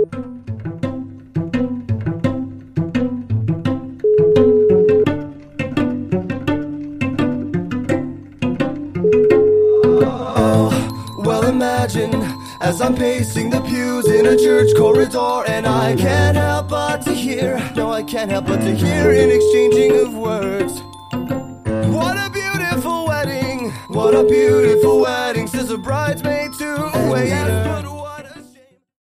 Imagine as I'm pacing the pews in a church corridor, and I can't help but to hear, no, I can't help but to hear an exchanging of words. What a beautiful wedding, says a bridesmaid to a waiter.